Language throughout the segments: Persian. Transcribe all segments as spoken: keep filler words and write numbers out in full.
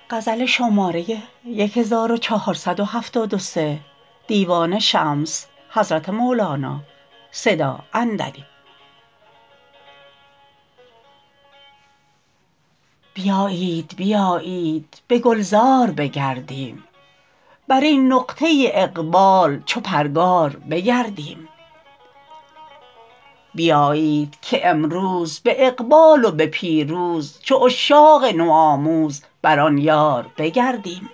غزل شماره هزار و چهارصد و هفتاد و سه دیوان شمس حضرت مولانا صدا اندری. بیایید بیایید به گلزار بگردیم، بر این نقطه اقبال چو پرگار بگردیم. بیایید که امروز به اقبال و به پیروز چو عشاق نوآموز بر آن یار بگردیم.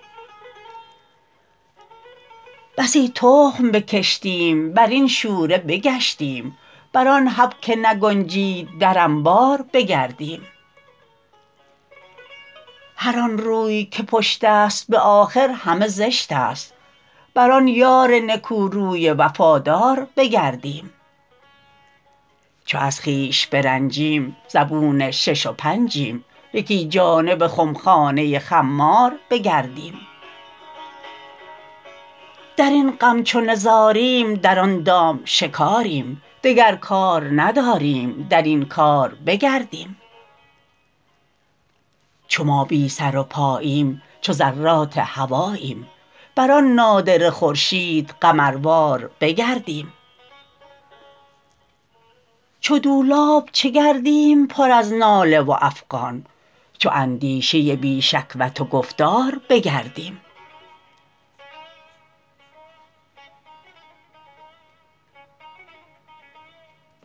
بسی تخم بکشتیم بر این شوره بگشتیم، بر آن حب که نگنجید در انبار بگردیم. هر آن روی که پشت است به آخر همه زشت است، بر آن یار نکوروی وفادار بگردیم. چو از خویش برنجیم زبون شش و پنجیم، یکی جانب خمخانه خمار بگردیم. در این غم چو نزاریم در آن دام شکاریم، دگر کار نداریم در این کار بگردیم. چو ما بی سر و پاییم چو ذرات هواییم، بر آن نادره خورشید قمروار بگردیم. چو دولاب چه گردیم پر از ناله و افغان، چو اندیشه بی شکوت و گفتار بگردیم.